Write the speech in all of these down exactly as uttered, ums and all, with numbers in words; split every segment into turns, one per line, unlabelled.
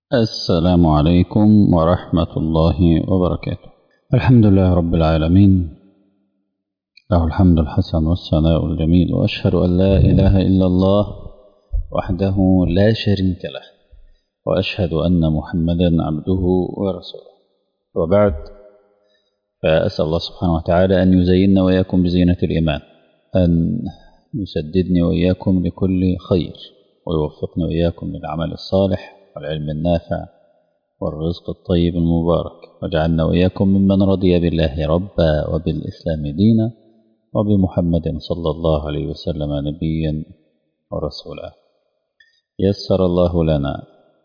السلام عليكم ورحمة الله وبركاته. الحمد لله رب العالمين، له الحمد الحسن والثناء الجميل، وأشهد أن لا إله إلا الله وحده لا شريك له، وأشهد أن محمدا عبده ورسوله. وبعد، فأسأل الله سبحانه وتعالى أن يزيننا وإياكم بزينة الإيمان، أن يسددني وإياكم لكل خير، ويوفقني وإياكم للعمل الصالح والعلم النافع والرزق الطيب المبارك، واجعلنا وإياكم ممن رضي بالله ربا وبالإسلام دينا وبمحمد صلى الله عليه وسلم نبيا ورسولا. يسر الله لنا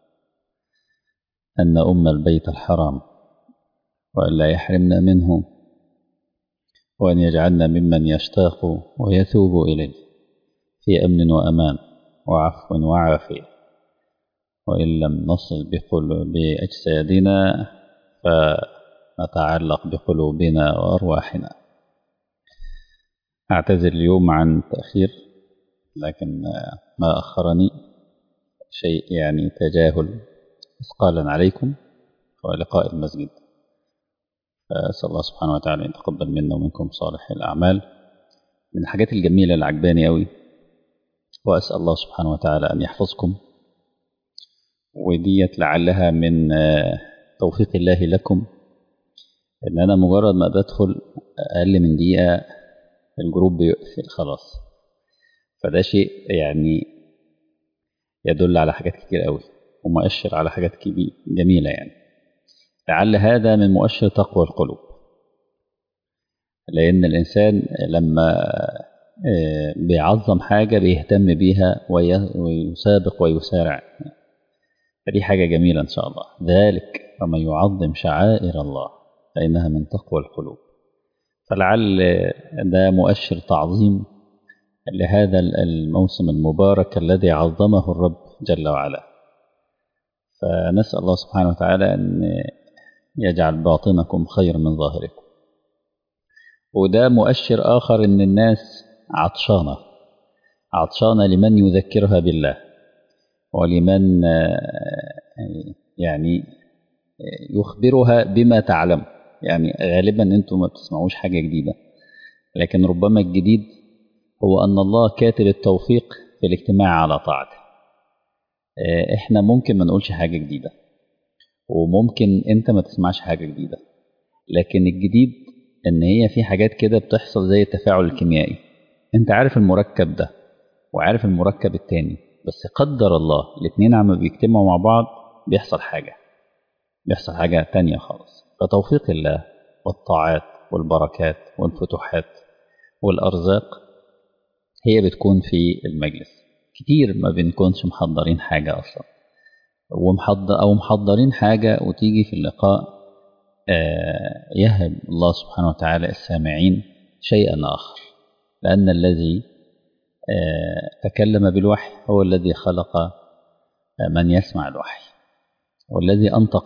أن نؤم البيت الحرام، وأن لا يحرمنا منه، وأن يجعلنا ممن يشتاق ويثوب إليه في أمن وأمان وعفو وعافية. وإن لم نصل بأجسادنا فنتعلق بقلوبنا وأرواحنا. أعتذر اليوم عن التأخير، لكن ما أخرني شيء يعني تجاهل إثقالا عليكم ولقاء المسجد. فأسأل الله سبحانه وتعالى أن يتقبل منا ومنكم صالح الأعمال. من الحاجات الجميلة اللي عجباني أوي، وأسأل الله سبحانه وتعالى أن يحفظكم، وديت لعلها من توفيق الله لكم، إن أنا مجرد ما بدخل أقل من دقيقة الجروب بيقفل خلاص. فده شيء يعني يدل على حاجات كتير أوي، ومؤشر على حاجات كبيرة جميلة. يعني لعل هذا من مؤشر تقوى القلوب، لأن الإنسان لما بيعظم حاجة بيهتم بيها ويسابق ويسارع، فدي حاجة جميلة إن شاء الله. ذلك ومن يعظم شعائر الله فإنها من تقوى القلوب. فلعل ده مؤشر تعظيم لهذا الموسم المبارك الذي عظمه الرب جل وعلا. فنسأل الله سبحانه وتعالى أن يجعل باطنكم خير من ظاهركم. وده مؤشر آخر إن الناس عطشانة عطشانة لمن يذكرها بالله، ولمن يعني يخبرها بما تعلم. يعني غالبا أنتم ما بتسمعوش حاجة جديدة، لكن ربما الجديد هو أن الله كاتب التوفيق في الاجتماع على طاعته. إحنا ممكن ما نقولش حاجة جديدة، وممكن أنت ما تسمعش حاجة جديدة، لكن الجديد إن هي في حاجات كده بتحصل زي التفاعل الكيميائي. أنت عارف المركب ده وعارف المركب التاني، بس قدر الله الاتنين عم بيجتمعوا مع بعض بيحصل حاجة بيحصل حاجة تانية خالص. فتوفيق الله والطاعات والبركات والفتوحات والأرزاق هي بتكون في المجلس. كتير ما بنكونش محضرين حاجة أصلا، ومحضر أو محضرين حاجة وتيجي في اللقاء يهب الله سبحانه وتعالى السامعين شيئا آخر، لأن الذي تكلم بالوحي هو الذي خلق من يسمع الوحي، والذي أنطق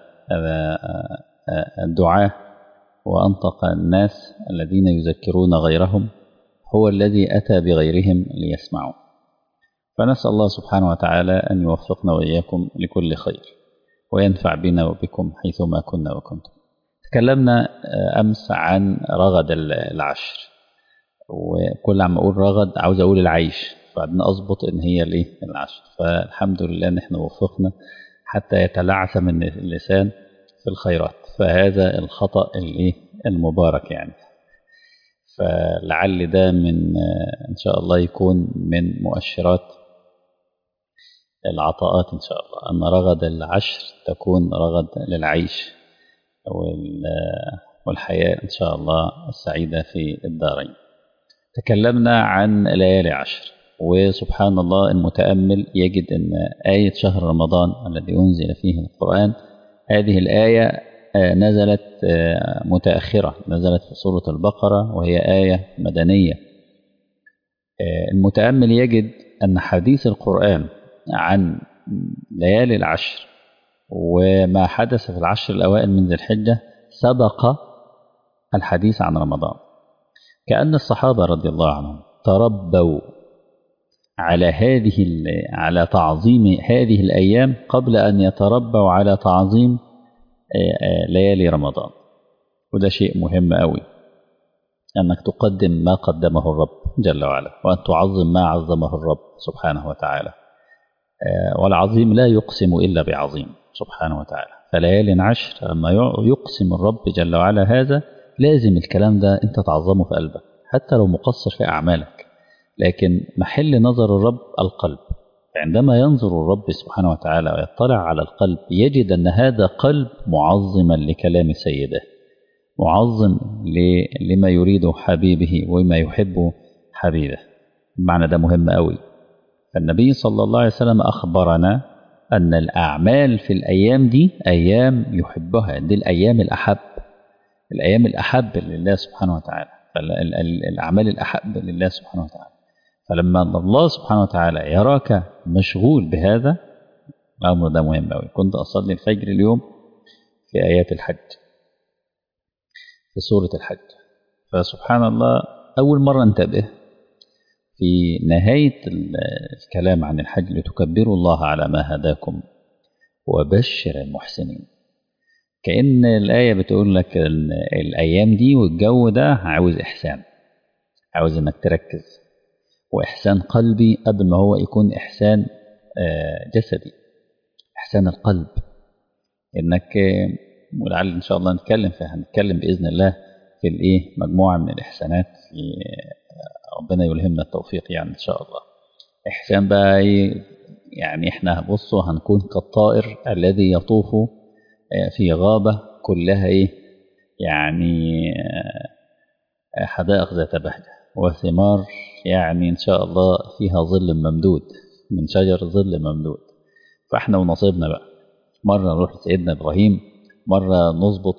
الدعاة وأنطق الناس الذين يذكرون غيرهم هو الذي أتى بغيرهم ليسمعوا. فنسأل الله سبحانه وتعالى أن يوفقنا وإياكم لكل خير، وينفع بنا وبكم حيثما كنا وكنتم. تكلمنا أمس عن رغد العشر، وكل عم أقول رغد عاوز أقول العيش، فبعدين أضبط إن هي ليه العشر. فالحمد لله إن إحنا وفقنا حتى يتلعثم من اللسان في الخيرات، فهذا الخطأ المبارك يعني. فلعل ده من إن شاء الله يكون من مؤشرات العطاءات إن شاء الله، أن رغد العشر تكون رغد للعيش والحياة إن شاء الله السعيدة في الدارين. تكلمنا عن ليالي عشر، وسبحان الله المتأمل يجد أن آية شهر رمضان الذي أنزل فيه القرآن، هذه الآية نزلت متأخرة، نزلت في سورة البقرة، وهي آية مدنية. المتأمل يجد أن حديث القرآن عن ليالي العشر وما حدث في العشر الأوائل من ذي الحجة سبق الحديث عن رمضان، كأن الصحابة رضي الله عنهم تربوا على هذه على تعظيم هذه الأيام قبل أن يتربوا على تعظيم ليالي رمضان. وده شيء مهم قوي، أنك تقدم ما قدمه الرب جل وعلا، وأن تعظم ما عظمه الرب سبحانه وتعالى. والعظيم لا يقسم إلا بعظيم سبحانه وتعالى. فليال عشر لما يقسم الرب جل وعلا هذا، لازم الكلام ده أنت تعظمه في قلبك حتى لو مقصر في أعمالك، لكن محل نظر الرب القلب. عندما ينظر الرب سبحانه وتعالى ويطلع على القلب، يجد أن هذا قلب معظما لكلام سيده، معظم لما يريد حبيبه وما يحب حبيبه. المعنى ده مهم قوي. فالنبي صلى الله عليه وسلم أخبرنا أن الأعمال في الأيام دي أيام يحبها، دي الأيام الأحب، الأيام الأحب لله سبحانه وتعالى، الأعمال الأحب لله سبحانه وتعالى. فلما الله سبحانه وتعالى يراك مشغول بهذا الأمر ده مهم قوي. كنت أصلي الفجر اليوم في آيات الحج، في سورة الحج، فسبحان الله أول مرة انتبه في نهاية الكلام عن الحج: لتكبروا الله على ما هداكم وبشر المحسنين. كأن الآية بتقول لك الأيام دي والجو ده عاوز إحسان، عاوز إنك تركز، وإحسان قلبي قبل ما هو يكون إحسان جسدي، إحسان القلب. إنك ولعل إن شاء الله نتكلم فيها، هنتكلم بإذن الله في الإيه مجموعة من الإحسانات، في ربنا يلهمنا التوفيق يعني إن شاء الله. إحسان بقى إيه؟ يعني إحنا بصوا هنكون كالطائر الذي يطوف في غابة كلها إيه يعني حدائق ذات بهجة وثمار، يعني إن شاء الله فيها ظل ممدود، من شجر ظل ممدود. فإحنا ونصيبنا بقى، مرة نروح لسيدنا إبراهيم، مرة نظبط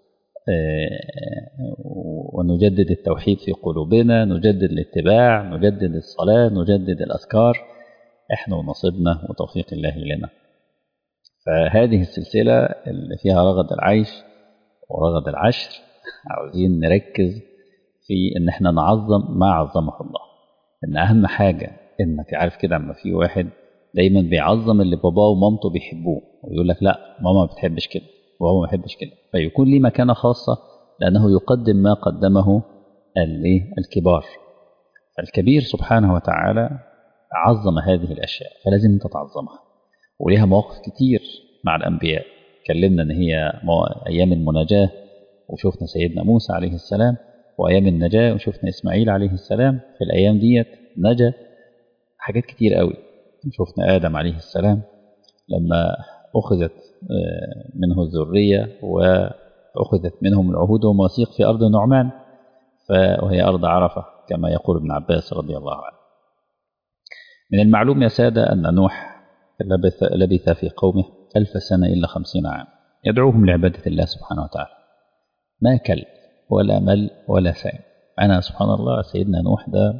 ونجدد التوحيد في قلوبنا، نجدد الاتباع، نجدد الصلاة، نجدد الأذكار، إحنا ونصيبنا وتوفيق الله لنا. فهذه السلسلة اللي فيها رغد العيش ورغد العشر، عاوزين نركز في إن إحنا نعظم ما عظمه الله. إن أهم حاجة إنك عارف كده، أما في واحد دايما بيعظم اللي باباه ومامته بيحبوه، ويقول لك لا ماما ما بتحبش كده وهو ما بيحبش كده، فيكون ليه مكانة خاصة لأنه يقدم ما قدمه الكبار. فالكبير سبحانه وتعالى عظم هذه الأشياء، فلازم أنت تعظمها. وليها مواقف كتير مع الأنبياء، كلمنا أن هي أيام المناجاة، وشوفنا سيدنا موسى عليه السلام، وأيام النجاة وشوفنا إسماعيل عليه السلام. في الأيام ديت نجا حاجات كتير قوي. شوفنا آدم عليه السلام لما أخذت منه الذرية وأخذت منهم العهود والمواثيق في أرض النعمان، وهي أرض عرفة كما يقول ابن عباس رضي الله عنه. من المعلوم يا سادة أن نوح لبث, لبث في قومه ألف سنة إلا خمسين عام يدعوهم لعبادة الله سبحانه وتعالى، ما كل ولا مل ولا سائم. أنا سبحان الله سيدنا نوح ده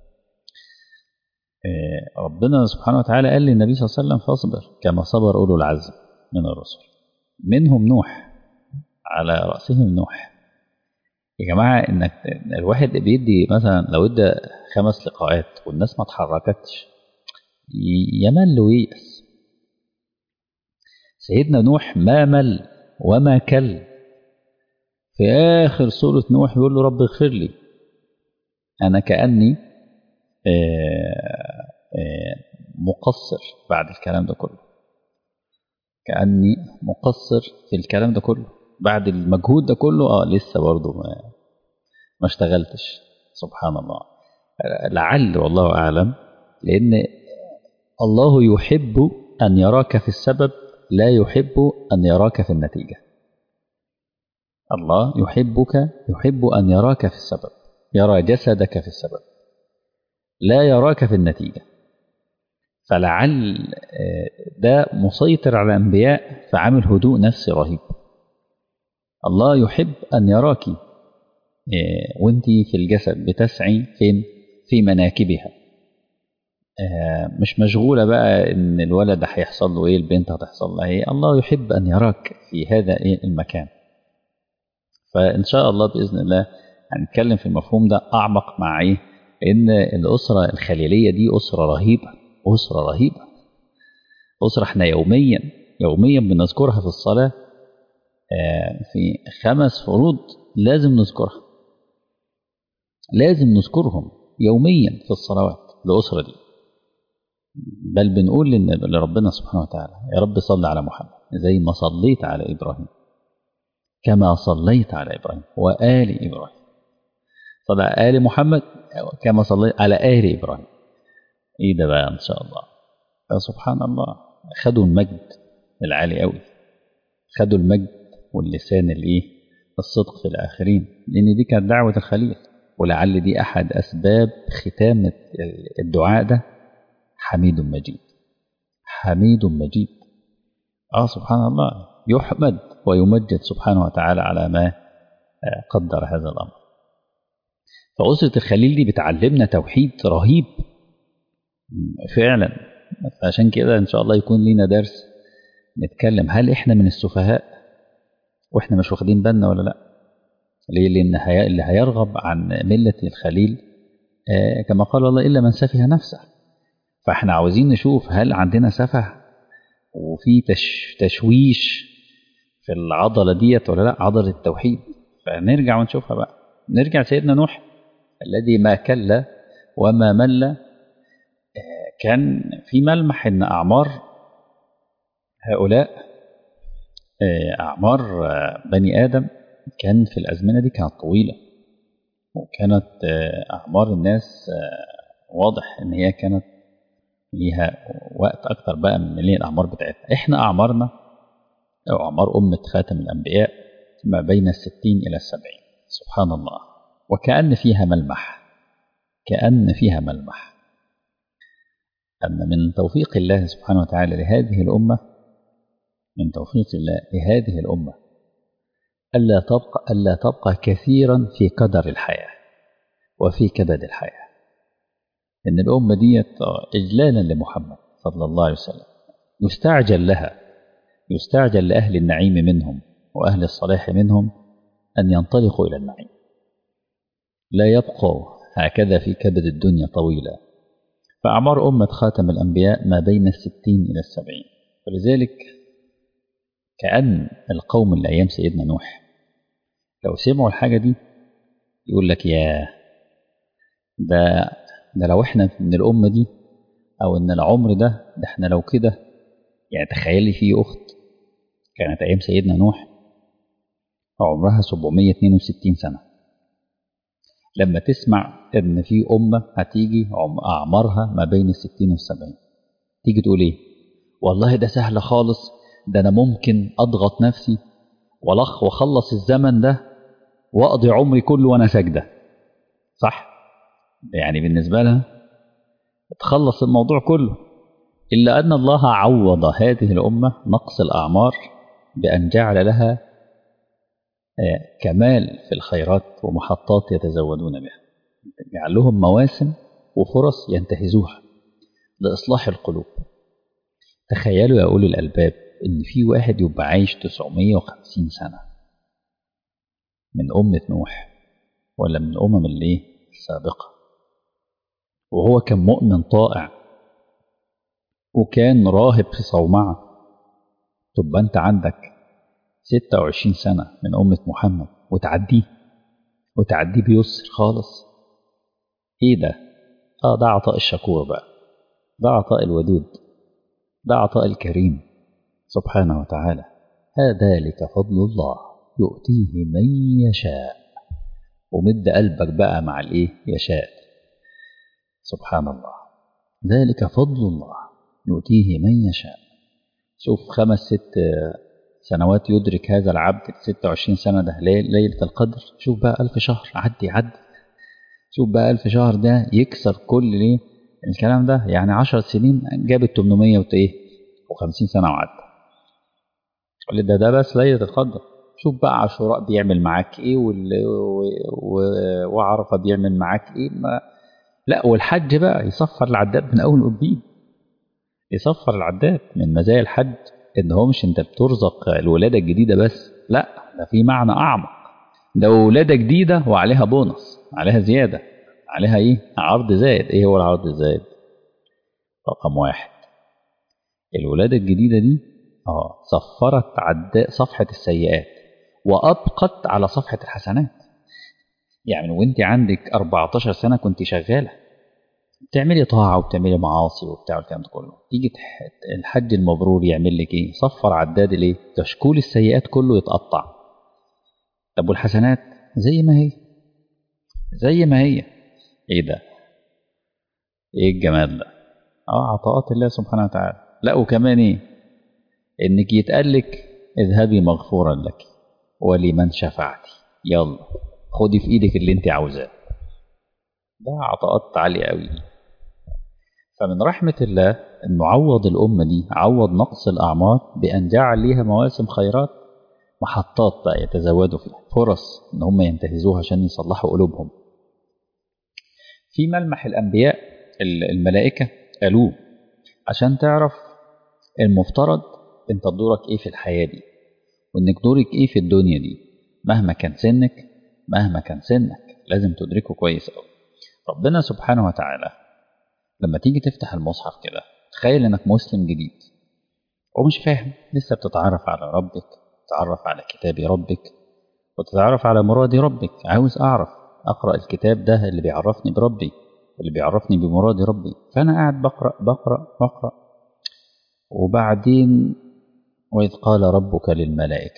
ربنا سبحانه وتعالى قال للنبي صلى الله عليه وسلم: فاصبر كما صبر أولو العزم من الرسل، منهم نوح، على رأسهم نوح. يا جماعة إنك الواحد بيدي مثلا لو ادى خمس لقاءات والناس ما تحركتش يمل ويأس. سيدنا نوح ما مل وما كل. في آخر سورة نوح يقول له: رب اغفر لي، أنا كأني مقصر بعد الكلام ده كله، كأني مقصر في الكلام ده كله بعد المجهود ده كله، اه لسه برضه ما, ما اشتغلتش. سبحان الله. لعل والله أعلم، لأن الله يحب أن يراك في السبب، لا يحب أن يراك في النتيجة. الله يحبك، يحب أن يراك في السبب، يرى جسدك في السبب، لا يراك في النتيجة. فلعل ده مسيطر على الأنبياء فعامل هدوء نفسي رهيب. الله يحب أن يراك وانت في الجسد بتسعي فين؟ في مناكبها، مش مشغولة بقى ان الولد هيحصل له ايه، البنت هتحصل لها ايه. الله يحب أن يراك في هذا ايه المكان. فإن شاء الله بإذن الله هنتكلم في المفهوم ده أعمق مع ايه إن الأسرة الخليلية دي أسرة رهيبة، أسرة رهيبة، أسرة احنا يوميا يوميا بنذكرها في الصلاة. في خمس فروض لازم نذكرها، لازم نذكرهم يوميا في الصلوات الأسرة دي. بل بنقول لربنا سبحانه وتعالى يا رب صل على محمد زي ما صليت على إبراهيم، كما صليت على إبراهيم وآل إبراهيم، صل على آل محمد كما صليت على آل إبراهيم. إيه ده بقى إن شاء الله؟ فسبحان الله، خدوا المجد العالي قوي، خدوا المجد واللسان الإيه الصدق في الآخرين، لأن دي كانت دعوة الخليل. ولعل دي أحد أسباب ختام الدعاء ده، حميد مجيد، حميد مجيد. آه سبحان الله، يحمد ويمجد سبحانه وتعالى على ما قدر هذا الأمر. فأسرة الخليل دي بتعلمنا توحيد رهيب فعلا. عشان كده إن شاء الله يكون لنا درس نتكلم هل إحنا من السفهاء وإحنا مش واخدين بالنا ولا لأ؟ ليه؟ لأن هي اللي هيرغب عن ملة الخليل آه كما قال الله إلا من سفه نفسه. فإحنا عاوزين نشوف هل عندنا سفه وفي تش تشويش في العضلة ديت ولا لأ، عضلة التوحيد. فنرجع ونشوفها بقى. نرجع سيدنا نوح الذي ما كل وما مل. كان في ملمح ان اعمار هؤلاء اعمار بني ادم كان في الازمنه دي كانت طويله، وكانت اعمار الناس واضح ان هي كانت ليها وقت اكتر بقى من اللي الاعمار بتاعتنا. احنا اعمارنا او اعمار امه خاتم الانبياء ما بين الستين الى السبعين، سبحان الله. وكأن فيها ملمح، كأن فيها ملمح أن من توفيق الله سبحانه وتعالى لهذه الأمة، من توفيق الله لهذه الأمة ألا تبقى, ألا تبقى كثيرا في قدر الحياة وفي كبد الحياة. إن الأمة دي إجلالا لمحمد صلى الله عليه وسلم يستعجل لها، يستعجل لأهل النعيم منهم وأهل الصلاح منهم أن ينطلقوا إلى النعيم، لا يبقوا هكذا في كبد الدنيا طويلة. فأعمار أمة خاتم الأنبياء ما بين الستين إلى السبعين. ولذلك كأن القوم اللي أيام سيدنا نوح لو سمعوا الحاجة دي يقول لك يا ده ده لو احنا من الأمة دي أو إن العمر ده ده احنا لو كده. يعني تخيلي في أخت كانت أيام سيدنا نوح عمرها سبعمية واثنين وستين سنة، لما تسمع إن في أمة هتيجي أعمارها ما بين الستين والسبعين تيجي تقول إيه؟ والله ده سهل خالص، ده أنا ممكن أضغط نفسي ولخ وخلص الزمن ده وأقضي عمري كله وأنا ساجدة، صح؟ يعني بالنسبة لها تخلص الموضوع كله. إلا أن الله عوض هذه الأمة نقص الأعمار بأن جعل لها كمال في الخيرات ومحطات يتزودون بها، جعل لهم مواسم وفرص ينتهزوها لإصلاح القلوب. تخيلوا يا أولي الألباب إن في واحد يبقى عايش تسعمية وخمسين سنة من أمة نوح ولا من الأمم اللي السابقة، وهو كان مؤمن طائع وكان راهب في صومعة. تبقى أنت عندك ستة وعشرين سنة من أمة محمد وتعديه وتعديه بيسر خالص. إيه ده؟ آه ده عطاء الشكور بقى، ده عطاء الودود، ده عطاء الكريم سبحانه وتعالى. هذلك فضل الله يؤتيه من يشاء. ومد قلبك بقى مع الإيه يشاء، سبحان الله. ذلك فضل الله يؤتيه من يشاء. شوف خمس ست سنوات يدرك هذا العبد ستة وعشرين سنة ده ليلة القدر. شوف بقى ألف شهر عدي عدي شوف بقى ألف شهر ده يكسر كل ليه الكلام ده. يعني عشر سنين جابت ثمانمية وخمسين سنة وعدى. ده ده بس ليلة القدر. شوف بقى عاشوراء بيعمل معاك ايه وعرفة بيعمل معاك ايه. ما لا، والحج بقى يصفر العداد من اول وجديد، يصفر العداد. من مزايا الحج ان هو مش انت بترزق الولادة الجديدة بس، لا ده في معنى اعمق، ده ولادة جديدة وعليها بونص، عليها زيادة. عليها ايه؟ عرض زائد. ايه هو العرض الزائد؟ رقم واحد، الولادة الجديدة دي اه صفرت عداء صفحة السيئات وأبقت على صفحة الحسنات. يعني وانت عندك أربعتاشر سنة كنت شغالة بتعملي طاعة وبتعملي معاصي وبتاع الكلام ده كله، تيجي الحج المبرور يعمل لك ايه؟ صفر عداد الايه؟ كشكول السيئات كله يتقطع. طب والحسنات زي ما هي زي ما هي. ايه ده؟ ايه الجمال ده؟ اه عطاءات الله سبحانه وتعالى. لا وكمان ايه؟ انك يتقال لك اذهبي مغفورا لك ولمن شفعتي، يلا خدي في ايدك اللي انت عاوزاه. ده عطاءات عالية قوي. فمن رحمة الله انه عوض الأمة دي، عوض نقص الأعمار بأن جعل ليها مواسم خيرات، محطات بقى يتزودوا فيها، فرص ان هم ينتهزوها عشان يصلحوا قلوبهم. في ملمح الأنبياء الملائكة قالوه عشان تعرف المفترض انت دورك ايه في الحياة دي، وانك دورك ايه في الدنيا دي. مهما كان سنك مهما كان سنك لازم تدركه كويس قوي. ربنا سبحانه وتعالى لما تيجي تفتح المصحف كده، تخيل انك مسلم جديد ومش فاهم، لسه بتتعرف على ربك، تتعرف على كتاب ربك وتتعرف على مراد ربك. عاوز اعرف اقرأ الكتاب ده اللي بيعرفني بربي، اللي بيعرفني بمراد ربي. فانا قاعد بقرأ بقرأ بقرأ وبعدين وإذ قال ربك للملائكة،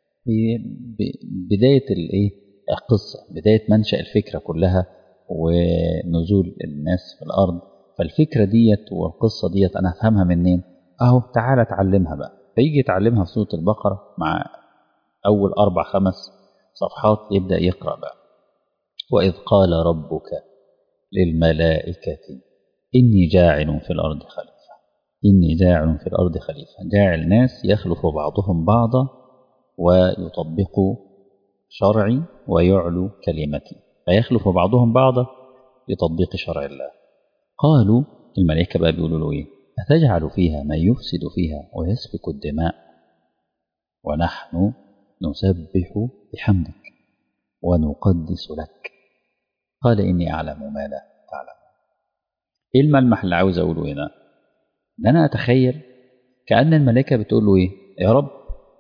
بداية الايه القصة، بداية منشأ الفكرة كلها ونزول الناس في الأرض. فالفكرة ديت والقصة ديت أنا أفهمها منين؟ أهو تعالى تعلمها بقى. فيجي يتعلمها في سورة البقرة مع أول أربع خمس صفحات يبدأ يقرأ بقى. وإذ قال ربك للملائكة إني جاعل في الأرض خليفة، إني جاعل في الأرض خليفة، جاعل ناس يخلف بعضهم بعضا ويطبقوا شرعي ويعلو كلمتي، فيخلف بعضهم بعضا لتطبيق شرع الله. قالوا الملائكة بقى بيقولوا له إيه؟ أتجعل فيها من يفسد فيها ويسفك الدماء ونحن نسبح بحمدك ونقدس لك قال إني أعلم ما لا تعلم. إيه الملمح اللي عاوز أقوله هنا؟ ده أنا أتخيل كأن الملائكة بتقول له إيه؟ يا رب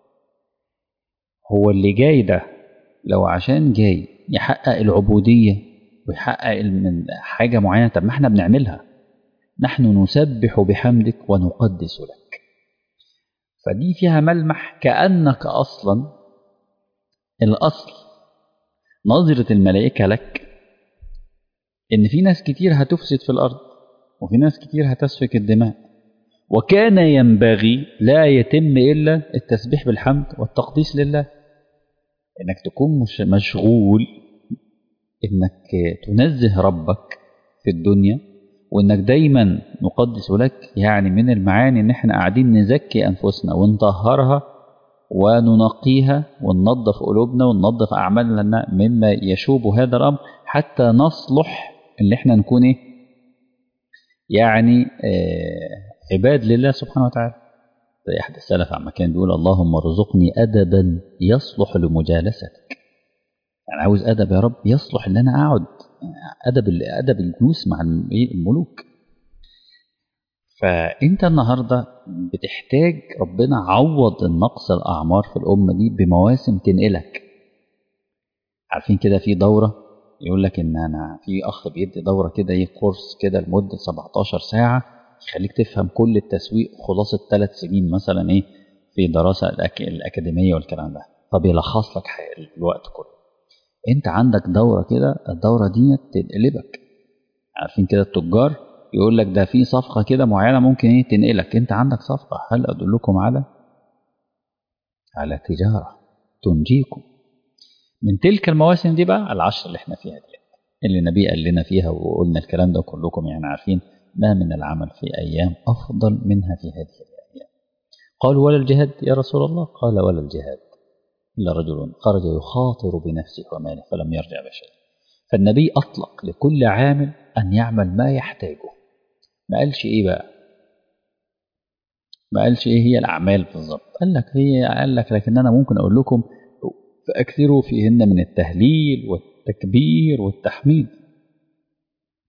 هو اللي جاي ده لو عشان جاي يحقق العبودية ويحقق من حاجة معينة، طب ما احنا بنعملها، نحن نسبح بحمدك ونقدس لك. فدي فيها ملمح كأنك أصلا الأصل نظرة الملائكة لك إن في ناس كتير هتفسد في الأرض وفي ناس كتير هتسفك الدماء، وكان ينبغي لا يتم إلا التسبيح بالحمد والتقديس لله. إنك تكون مش مشغول إنك تنزه ربك في الدنيا، وإنك دايما نقدس لك. يعني من المعاني إن إحنا قاعدين نزكي أنفسنا ونطهرها وننقيها وننظف قلوبنا وننظف أعمالنا مما يشوب هذا الأمر، حتى نصلح إن إحنا نكون إيه؟ يعني آه عباد لله سبحانه وتعالى. زي أحد السلف عما كان بيقول اللهم ارزقني أدبا يصلح لمجالستك. يعني عاوز أدب يا رب يصلح إن أنا أقعد، أدب أدب الجلوس مع الملوك. فأنت النهاردة بتحتاج ربنا عوض النقص الأعمار في الأمة دي بمواسم تنقلك. عارفين كده في دورة يقول لك إن أنا في أخ بيدي دورة كده إيه كورس كده لمدة سبعتاشر ساعة يخليك تفهم كل التسويق خلاصة ثلاث سنين مثلا إيه في دراسة الأك... الأكاديمية والكلام ده، فبيلخص لك الوقت كله. أنت عندك دورة كده، الدورة دي تنقلبك. عارفين كده التجار يقول لك ده في صفقة كده معينة ممكن ايه تنقلك. انت عندك صفقة، هل ادلكم على على تجارة تنجيكم من تلك المواسم دي بقى العشر اللي احنا فيها دي، اللي النبي قال لنا فيها وقلنا الكلام ده كلكم يعني عارفين. ما من العمل في ايام افضل منها في هذه الايام. قالوا ولا الجهاد يا رسول الله؟ قال ولا الجهاد الا رجل خرج يخاطر بنفسه وماله فلم يرجع بشيء. فالنبي اطلق لكل عامل ان يعمل ما يحتاجه، ما قالش ايه بقى، ما قالش ايه هي الاعمال بالظبط. قال لك هي قال لك لكن انا ممكن اقول لكم فاكثروا فيهن من التهليل والتكبير والتحميد.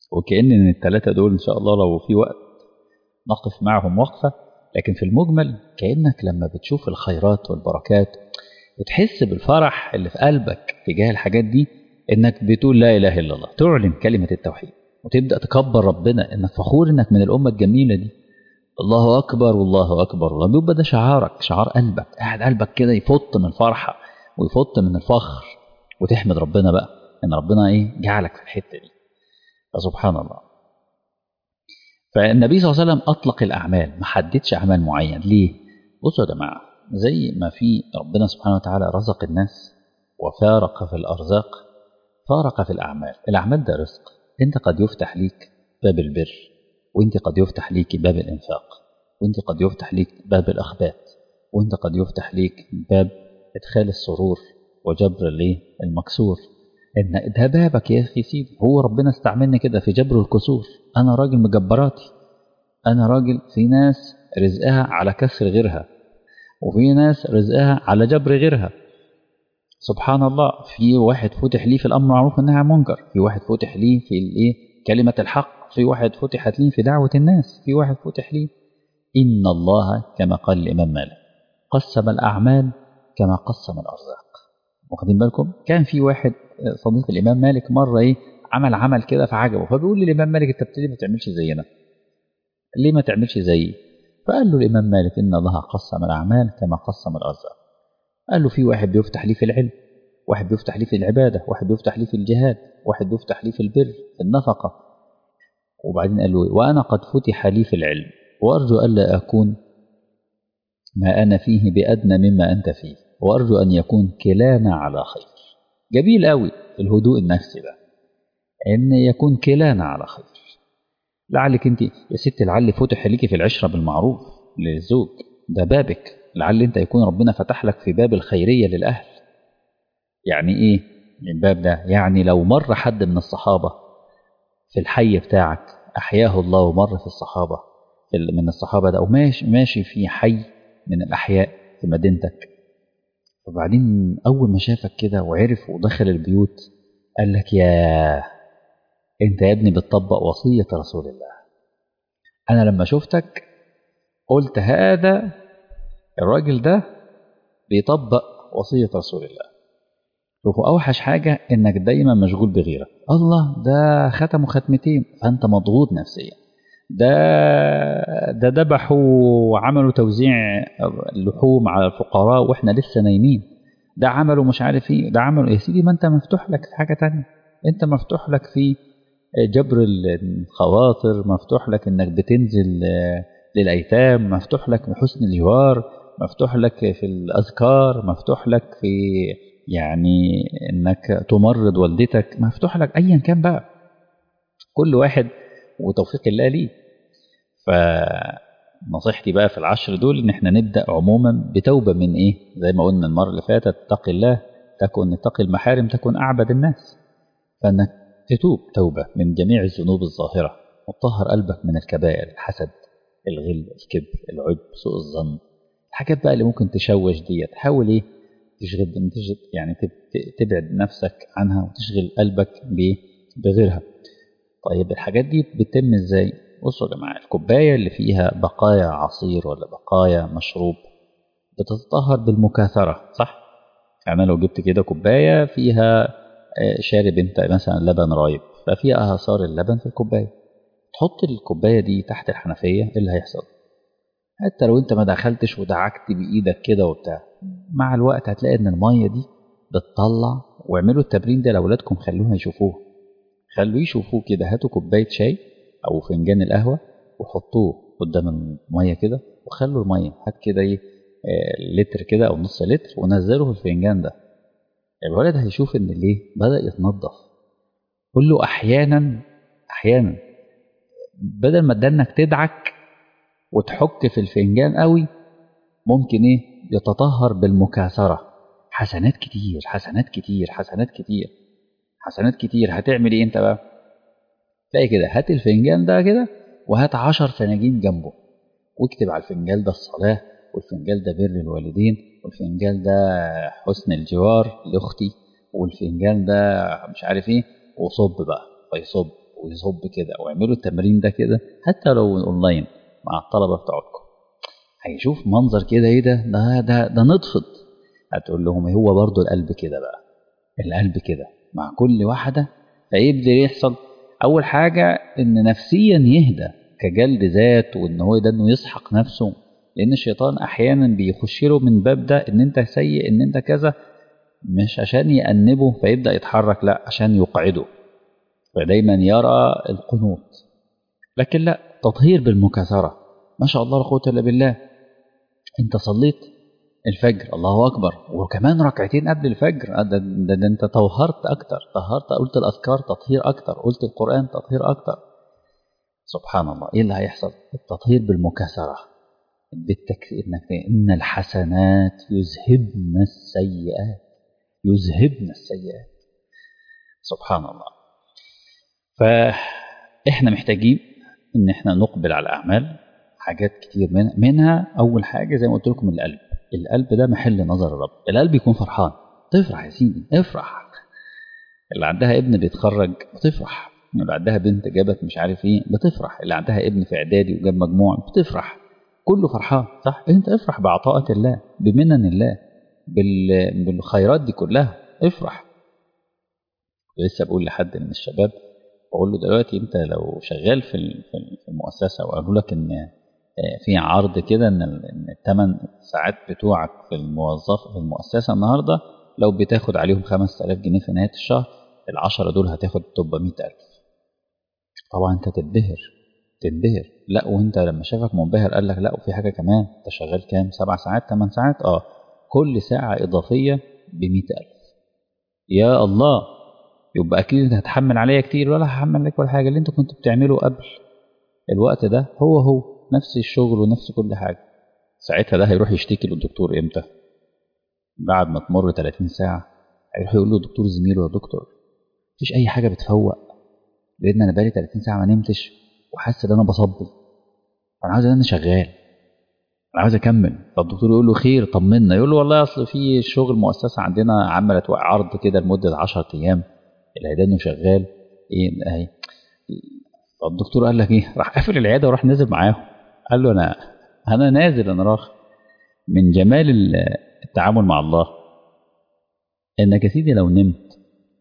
وكأن ان الثلاثة دول ان شاء الله لو في وقت نقف معهم وقفة. لكن في المجمل كأنك لما بتشوف الخيرات والبركات وتحس بالفرح اللي في قلبك تجاه الحاجات دي، انك بتقول لا اله الا الله، تعلن كلمة التوحيد وتبدأ تكبر ربنا، انك فخور انك من الأمة الجميلة دي. الله أكبر والله أكبر، الله بيبقى ده شعارك، شعار قلبك، قاعد قلبك كده يفط من الفرحة ويفط من الفخر، وتحمد ربنا بقى ان ربنا ايه جعلك في الحتة دي. فسبحان الله. فالنبي صلى الله عليه وسلم أطلق الأعمال، ما حددش أعمال معين. ليه؟ بصوا يا جماعة، زي ما في ربنا سبحانه وتعالى رزق الناس وفارق في الأرزاق، فارق في الأعمال. الأعمال ده رزق، أنت قد يفتح ليك باب البر، وأنت قد يفتح ليك باب الإنفاق، وأنت قد يفتح ليك باب الأخبات، وأنت قد يفتح ليك باب إدخال السرور وجبر الايه المكسور. إن ده بابك يا أخي سيدي. هو ربنا استعملني كده في جبر الكسور. أنا راجل مجبراتي، أنا راجل في ناس رزقها على كسر غيرها، وفي ناس رزقها على جبر غيرها. سبحان الله. في واحد فتح ليه في الأمر معروف والنهي عن المنكر، في واحد فتح ليه في الإيه كلمة الحق، في واحد فتحت ليه في دعوة الناس، في واحد فتح ليه. إن الله كما قال الإمام مالك قسم الأعمال كما قسم الأرزاق. واخدين بالكم؟ كان في واحد صديق الإمام مالك مرة إيه عمل عمل كده فعجبه، فبيقول للإمام مالك أنت بتقولي ما تعملش زينا، ليه ما تعملش زيي؟ فقال له الإمام مالك إن الله قسم الأعمال كما قسم الأرزاق. قال له في واحد بيفتح ليه في العلم، واحد بيفتح ليه في العبادة، واحد بيفتح ليه في الجهاد، واحد بيفتح ليه في البر في النفقة. وبعدين قال له وأنا قد فتح لي في العلم، وأرجو ألا أكون ما أنا فيه بأدنى مما أنت فيه، وأرجو أن يكون كلانا على خير. جميل قوي الهدوء النفسي ده، إن يكون كلانا على خير. لعلك أنت يا ست لعل فتح ليكي في العشرة بالمعروف للزوج، ده بابك، لعل أنت يكون ربنا فتح لك في باب الخيرية للأهل. يعني إيه الباب ده؟ يعني لو مر حد من الصحابة في الحي بتاعك أحياه الله، ومر في الصحابة في من الصحابة ده، وماشي ماشي في حي من الأحياء في مدينتك، وبعدين أول ما شافك كده وعرف ودخل البيوت قال لك يا أنت يا ابني بتطبق وصية رسول الله. أنا لما شفتك قلت هذا الراجل ده بيطبق وصية رسول الله. شوفوا أوحش حاجة إنك دايما مشغول بغيرك. الله ده ختموا ختمتين فأنت مضغوط نفسيا، ده ده ذبحوا وعملوا توزيع اللحوم على الفقراء وإحنا لسه نايمين، ده عملوا مش عارف إيه، ده عملوا يا سيدي. ما أنت مفتوح لك في حاجة تانية، أنت مفتوح لك في جبر الخواطر، مفتوح لك إنك بتنزل للأيتام، مفتوح لك في حسن الجوار، مفتوح لك في الأذكار، مفتوح لك في يعني إنك تمرض والدتك، مفتوح لك أيا كان بقى، كل واحد وتوفيق الله ليه. فنصيحتي بقى في العشر دول إن احنا نبدأ عموما بتوبة من إيه، زي ما قلنا المرة اللي فاتت، اتق الله تكن اتق المحارم تكن أعبد الناس. فإنك تتوب توبة من جميع الذنوب الظاهرة، وتطهر قلبك من الكبائر، الحسد، الغل، الكبر، العجب، سوء الظن، الحاجات بقى اللي ممكن تشوش دي، تحاول ايه تشغل يعني تبعد نفسك عنها وتشغل قلبك بغيرها. طيب الحاجات دي بتتم ازاي؟ بصوا يا جماعه، الكوبايه اللي فيها بقايا عصير ولا بقايا مشروب بتتطهر بالمكاثره، صح؟ يعني لو جبت كده كوبايه فيها شارب انت مثلا لبن رايب، ففيها آثار اللبن في الكوبايه، تحط الكوبايه دي تحت الحنفيه، ايه اللي هيحصل؟ حتى لو انت ما دخلتش ودعكت بايدك كده وبتاع، مع الوقت هتلاقي ان الميه دي بتطلع. واعملوا التمرين ده لاولادكم، خلوها يشوفوه، خلوه يشوفوه كده. هاتوا كوبايه شاي او فنجان القهوه وحطوه قدام الميه كده، وخلوا الميه هات كده ايه لتر كده او نص لتر ونزله في الفنجان ده. الولد هيشوف ان ليه بدا يتنظف. قول له احيانا احيانا بدل ما تدنك تدعك وتحك في الفنجان قوي، ممكن ايه يتطهر بالمكاثرة. حسنات كتير حسنات كتير حسنات كتير حسنات كتير. هتعمل ايه انت بقى؟ تلاقي كده هات الفنجان ده كده وهات عشر فناجين جنبه، واكتب على الفنجان ده الصلاة، والفنجان ده بر الوالدين، والفنجان ده حسن الجوار لأختي، والفنجان ده مش عارف ايه، وصب بقى فيصب ويصب كده، واعملوا التمرين ده كده حتى لو اونلاين مع الطلبه بتوعكم، هيشوف منظر كده، ايه ده ده ده, ده نطفت. هتقول لهم هو برضو القلب كده بقى، القلب كده مع كل واحده. فيبدا يحصل اول حاجه ان نفسيا يهدى كجلد ذات، وان هو ده انه يسحق نفسه، لان الشيطان احيانا بيخش له من باب ده ان انت سيء ان انت كذا، مش عشان يأنبه فيبدأ يتحرك، لا عشان يقعده، فدايما يرى القنوط. لكن لا، تطهير بالمكاثرة، ما شاء الله لا قوة إلا بالله. انت صليت الفجر، الله أكبر، وكمان ركعتين قبل الفجر، ده, ده, ده انت طهرت أكتر، طهرت، قلت الأذكار تطهير أكتر، قلت القرآن تطهير أكتر. سبحان الله، ايه اللي هيحصل؟ التطهير بالمكاثرة، بالتكفير، انك ان الحسنات يذهبن السيئات، يذهبن السيئات. سبحان الله. فاحنا محتاجين ان احنا نقبل على الاعمال، حاجات كتير منها, منها اول حاجه زي ما قلت لكم القلب. القلب ده محل نظر الرب، القلب يكون فرحان، تفرح يا سيدي، افرح. اللي عندها ابن بيتخرج بتفرح، اللي عندها بنت جابت مش عارف ايه بتفرح، اللي عندها ابن في اعدادي وجاب مجموع بتفرح، كله فرحان صح. انت افرح بعطاءات الله، بمنن الله، بال... بالخيرات دي كلها افرح. لسه بقول لحد من الشباب، بقول له دلوقتي انت لو شغال في في المؤسسه وقالوا لك ان في عرض كده ان الثمان ساعات بتوعك في الموظف في المؤسسه النهارده لو بتاخد عليهم خمسة آلاف جنيه في نهايه الشهر، العشرة دول هتاخد تبقى مئة ألف. طبعا انت تنبهر، تنبهر. لا وانت لما شافك منبهر قال لك لا وفي حاجه كمان، انت شغال كام؟ سبع ساعات، ثمان ساعات، اه كل ساعه اضافيه ب مئة ألف. يا الله، يبقى اكيد انت هتحمل عليا كتير، ولا هحمل لك ولا حاجه. اللي انت كنت بتعمله قبل الوقت ده هو هو نفس الشغل ونفس كل حاجه. ساعتها ده هيروح يشتكي للدكتور امتى؟ بعد ما تمر ثلاثين ساعه هيروح يقول له دكتور زميله، يا دكتور مفيش اي حاجه بتفوق، لان انا بقالي ثلاثين ساعه ما نمتش وحاسس ان انا بصبي، انا عاوز ان انا شغال، انا عاوز اكمل. فالدكتور يقول له خير طمنا، يقول له والله اصل في شغل مؤسسه عندنا عملت عرض كده لمده عشرة ايام، العيادة شغال ايه اهي. فالدكتور قال لك ايه؟ راح قافل العياده وراح نازل معاهم. قال له انا انا نازل، انا راخ. من جمال التعامل مع الله انك يا سيدي لو نمت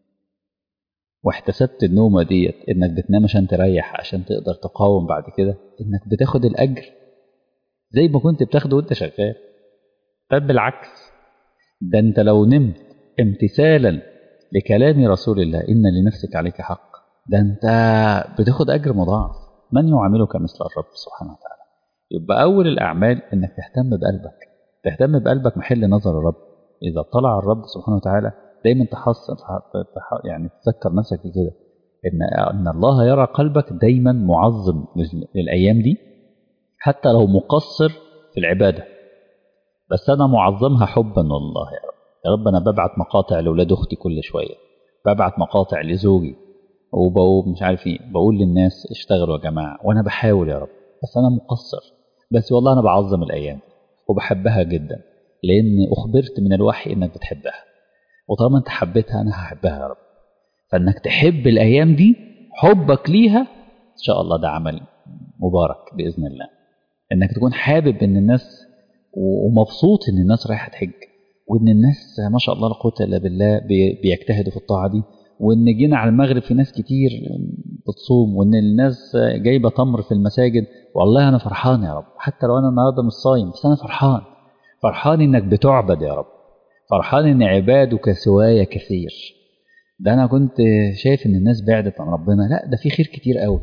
واحتسبت النومه ديت انك بتنام عشان تريح، عشان تقدر تقاوم بعد كده، انك بتاخد الاجر زي ما كنت بتاخده وانت شغال. بل بالعكس، ده انت لو نمت امتثالا لكلام رسول الله ان لنفسك عليك حق، ده انت بتاخد اجر مضاعف. من يعاملك مثل الرب سبحانه وتعالى. يبقى اول الاعمال انك تهتم بقلبك، تهتم بقلبك محل نظر الرب. اذا طلع الرب سبحانه وتعالى دايما تحصل يعني تذكر نفسك بكده ان ان الله يرى قلبك دايما معظم للايام دي، حتى لو مقصر في العباده، بس انا معظمها حبا والله. يا رب يا رب انا ببعت مقاطع لاولاد اختي كل شويه، ببعت مقاطع لزوجي، وبقول مش عارف ايه، بقول للناس اشتغلوا يا جماعه، وانا بحاول يا رب، بس انا مقصر. بس والله انا بعظم الايام وبحبها جدا، لان اخبرت من الوحي انك بتحبها، وطالما انت حبيتها انا هحبها يا رب. فانك تحب الايام دي، حبك ليها ان شاء الله ده عمل مبارك باذن الله. انك تكون حابب ان الناس، ومبسوط ان الناس رايحه تحج، وان الناس ما شاء الله لا قوه الا بالله بيجتهدوا في الطاعه دي، وان جينا على المغرب في ناس كتير بتصوم، وان الناس جايبه تمر في المساجد. والله انا فرحان يا رب، حتى لو انا النهارده مش صايم بس انا فرحان، فرحان انك بتعبد يا رب، فرحان ان عبادك سواي كثير. ده انا كنت شايف ان الناس بعدت عن ربنا، لا ده في خير كتير قوي.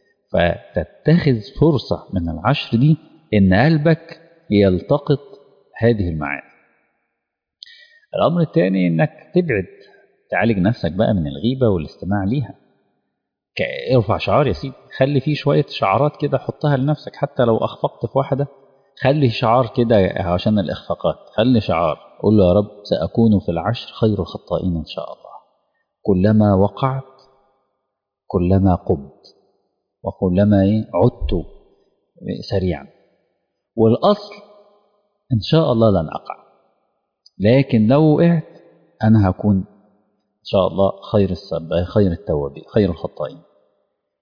فتتخذ فرصه من العشر دي ان قلبك يلتقط هذه المعاني. الامر الثاني انك تبعد، تعالج نفسك بقى من الغيبه والاستماع ليها. ارفع شعار يا سيدي، خلي فيه شويه شعارات كده حطها لنفسك، حتى لو اخفقت في واحده خلي شعار كده عشان الاخفاقات. خلي شعار، قول له يا رب ساكون في العشر خير الخطائين ان شاء الله، كلما وقعت كلما قمت وكلما ايه عدت سريعا، والاصل ان شاء الله لن اقع، لكن لو وقعت انا هكون ان شاء الله خير السبع، خير التوابين، خير الخطائين.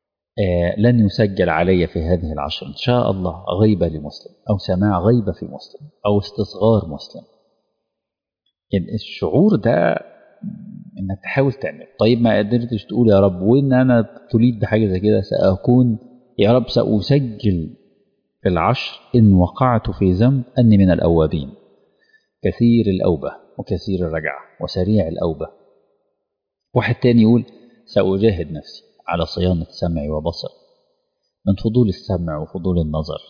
آه لن يسجل علي في هذه العشر إن شاء الله غيبة لمسلم أو سماع غيبة في مسلم أو استصغار مسلم. يعني الشعور ده إنك تحاول تعمل. طيب ما قدرتش تقول يا رب وإن أنا تريد بحاجة زي كده سأكون يا رب سأسجل في العشر إن وقعت في ذنب أني من الأوابين كثير الأوبة وكثير الرجعة وسريع الأوبة. واحد تاني يقول سأجاهد نفسي على صيانة سمعي وبصري من فضول السمع وفضول النظر.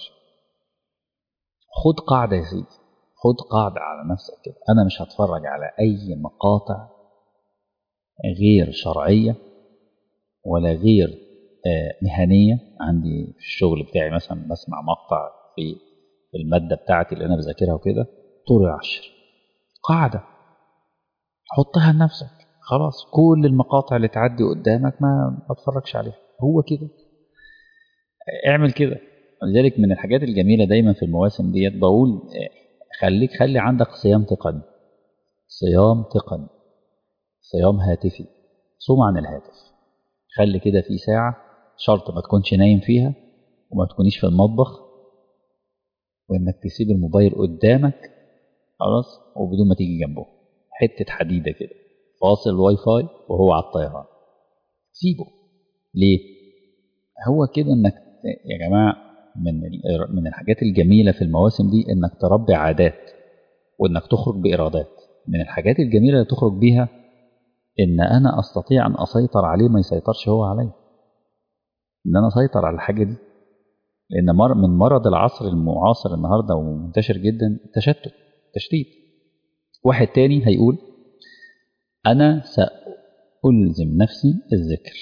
خد قاعدة يا سيدي، خد قاعدة على نفسك كده، أنا مش هتفرج على أي مقاطع غير شرعية ولا غير مهنية. عندي في الشغل بتاعي مثلا بسمع مقطع في المادة بتاعتي اللي أنا بذاكرها وكده طول العشر. قاعدة حطها لنفسك، خلاص كل المقاطع اللي تعدي قدامك ما اتفرجش عليها، هو كده اعمل كده. لذلك من الحاجات الجميلة دايما في المواسم ديت بقول خليك خلي عندك صيام تقني، صيام تقني، صيام هاتفي. صوم عن الهاتف، خلي كده في ساعة شرط ما تكونش نايم فيها وما تكونيش في المطبخ وإنك تسيب الموبايل قدامك خلاص وبدون ما تيجي جنبه، حتة حديدة كده فاصل الواي فاي وهو على الطيران سيبه. ليه؟ هو كده إنك يا جماعة من من الحاجات الجميلة في المواسم دي إنك تربي عادات وإنك تخرج بإرادات. من الحاجات الجميلة اللي تخرج بيها إن أنا أستطيع أن أسيطر عليه ما يسيطرش هو علي، إن أنا أسيطر على الحاجة دي. لأن مر من مرض العصر المعاصر النهاردة ومنتشر جدا التشتت، تشتيت. واحد تاني هيقول أنا سألزم نفسي الذكر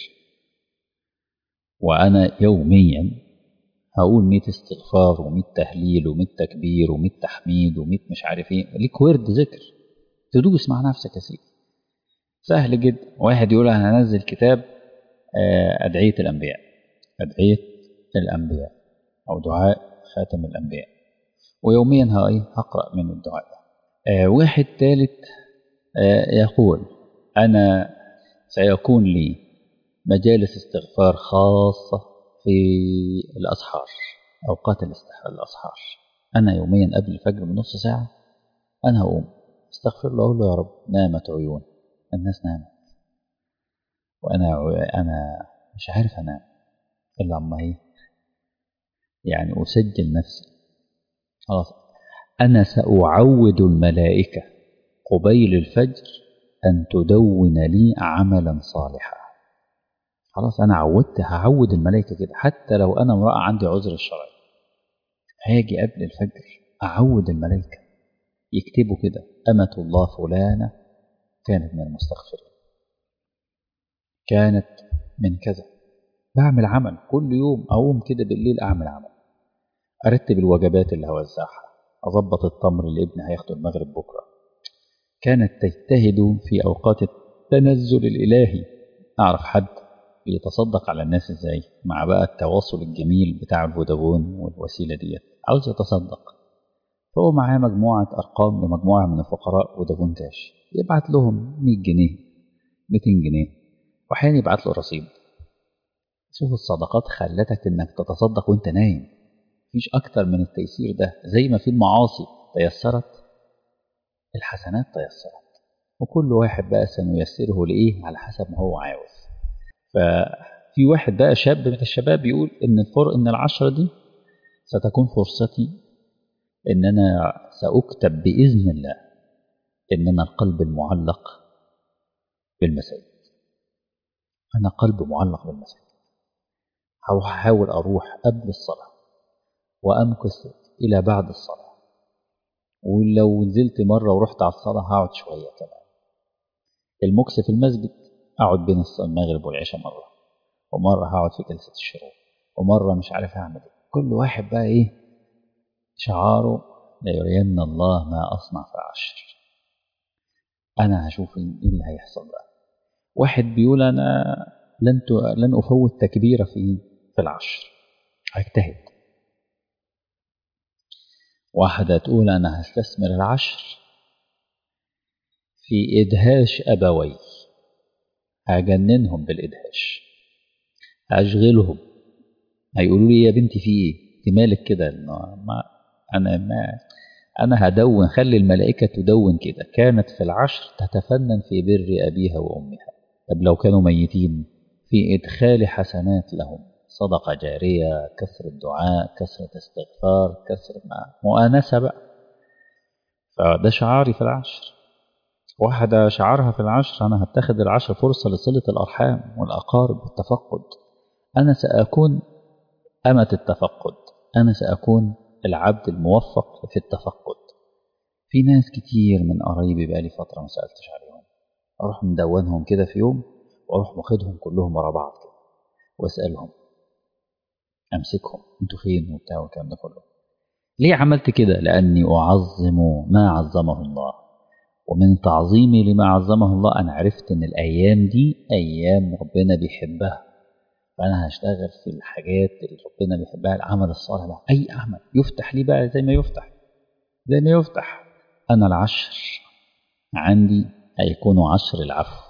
وأنا يوميا هقول مية استغفار ومية تهليل ومية تكبير ومية تحميد ومية مش عارف ايه، ليك ورد ذكر تدوس مع نفسك يا سيدي، سهل جدا. واحد يقول أنا هنزل كتاب أدعية الأنبياء، أدعية الأنبياء أو دعاء خاتم الأنبياء، ويوميا هقرأ من الدعاء ده. آه واحد ثالث آه يقول أنا سيكون لي مجالس استغفار خاصة في الأسحار، أوقات الأسحار. أنا يوميا قبل الفجر بنص ساعة أنا هقوم استغفر الله، أقول له يا رب نامت عيون الناس، نامت وأنا أنا مش عارف أنام إلا عما هي، يعني أسجل نفسي خلاص. أنا سأعود الملائكة قبيل الفجر أن تدون لي عملا صالحا. خلاص أنا عودت، هعود الملائكة كده حتى لو أنا امرأة عندي عذر الشرعي هاجي قبل الفجر أعود الملائكة يكتبوا كده أمة الله فلانة كانت من المستغفرين، كانت من كذا. بعمل عمل كل يوم، أقوم كده بالليل أعمل عمل، أرتب الوجبات اللي هوزعها، أضبط التمر اللي ابني هياخده المغرب بكرة. كانت تجتهد في أوقات التنزل الإلهي. أعرف حد بيتصدق على الناس إزاي مع بقى التواصل الجميل بتاع الفودافون والوسيلة ديت، عاوز يتصدق فهو معاه مجموعة أرقام لمجموعة من الفقراء فودافون كاش، يبعت لهم مية جنيه ميتين جنيه وأحيانا يبعت له رصيد. شوف الصدقات خلتك إنك تتصدق وإنت نايم، مفيش أكتر من التيسير ده. زي ما في المعاصي تيسرت الحسنات تيسرت، وكل واحد بقى سنيسره لإيه على حسب ما هو عاوز. ففي واحد بقى شاب من الشباب يقول إن الفرق إن العشرة دي ستكون فرصتي إن أنا سأكتب بإذن الله إن أنا القلب المعلق بالمساجد، أنا قلب معلق بالمساجد. هحاول أروح قبل الصلاة وأمكث إلى بعد الصلاة، ولو نزلت مرة ورحت على الصلاة هقعد شوية كمان. المكث في المسجد أقعد بين المغرب والعشاء مرة، ومرة هقعد في جلسة الشروق، ومرة مش عارف أعمل إيه. كل واحد بقى إيه شعاره ليرين الله ما أصنع في عشر. أنا هشوف إيه اللي هيحصل بقى. واحد بيقول أنا لن لن أفوت تكبيرة في في العشر، هجتهد. واحدة تقول أنا هستثمر العشر في إدهاش أبوي، هجننهم بالإدهاش، هشغلهم هيقولوا لي يا بنتي في ايه؟ انت مالك كده؟ ما انا ما انا هدون، خلي الملائكه تدون كده، كانت في العشر تتفنن في بر ابيها وامها. طب لو كانوا ميتين، في ادخال حسنات لهم، صدقه جاريه، كثره دعاء، كثره استغفار، كثره مؤانسه بقى. فده شعاري في العشر. واحدة شعارها في العشر أنا هتخذ العشر فرصة لصلة الأرحام والأقارب والتفقد. أنا سأكون أمة التفقد، أنا سأكون العبد الموفق في التفقد. في ناس كتير من قرايبي بقالي فترة ما سألتش عليهم، أروح مدونهم كده في يوم وأروح واخدهم كلهم ورا بعض كده وأسألهم، أمسكهم أنتوا فين وبتاع والكلام ده كله. ليه عملت كده؟ لأني أعظم ما عظمه الله، ومن تعظيمي لما عظمه الله أنا عرفت إن الأيام دي أيام ربنا بيحبها، فأنا هشتغل في الحاجات اللي ربنا بيحبها، العمل الصالح بقى. أي عمل يفتح لي بقى زي ما يفتح زي ما يفتح. أنا العشر عندي هيكونوا عشر العفو،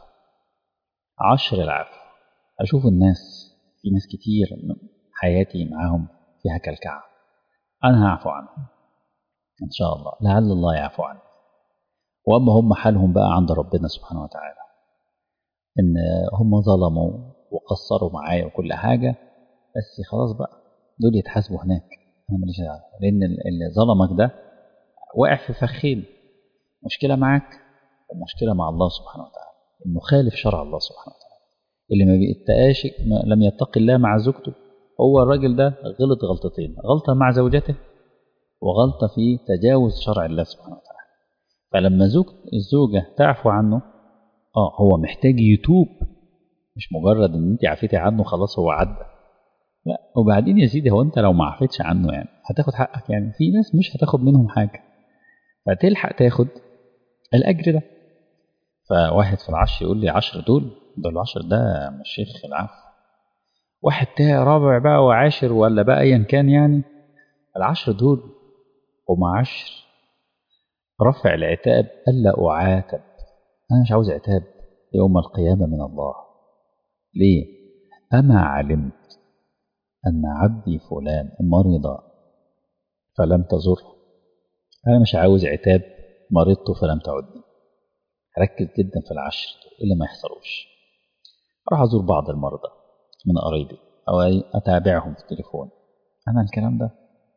عشر العفو. أشوف الناس، في ناس كتير حياتي معاهم فيها كالكعب، أنا هعفو عنهم إن شاء الله، لعل الله يعفو عنهم. وأما هم حالهم بقى عند ربنا سبحانه وتعالى، إن هم ظلموا وقصروا معايا وكل حاجة، بس خلاص بقى دول يتحاسبوا هناك، أنا ماليش دعوة. لأن اللي ظلمك ده واقع في فخين، مشكلة معاك ومشكلة مع الله سبحانه وتعالى، إنه خالف شرع الله سبحانه وتعالى. اللي ما بيتقاش ما لم يتق الله مع زوجته، هو الراجل ده غلط غلطتين، غلطة مع زوجته وغلطة في تجاوز شرع الله سبحانه وتعالى. فلما زوج الزوجة تعفو عنه، اه هو محتاج يتوب، مش مجرد ان انت عفيتي عنه خلاص هو عدى، لا. وبعدين يا سيدي، هو انت لو ما عفيتش عنه يعني هتاخد حقك؟ يعني في ناس مش هتاخد منهم حاجة، فتلحق تاخد الأجر ده. فواحد في العشر يقول لي عشر دول دول العشر ده مش شيخ العفو. واحد تاني رابع بقى وعاشر ولا بقى ايا كان، يعني العشر دول هم عشر رفع العتاب، ألا أعاتب. أنا مش عاوز عتاب يوم القيامة من الله. ليه؟ أما علمت أن عبدي فلان مرض فلم تزره؟ أنا مش عاوز عتاب مرضت فلم تعدني. ركز جدا في العشر اللي ما يحصلوش. أروح أزور بعض المرضى من قرايبي أو أتابعهم في التليفون، أنا الكلام ده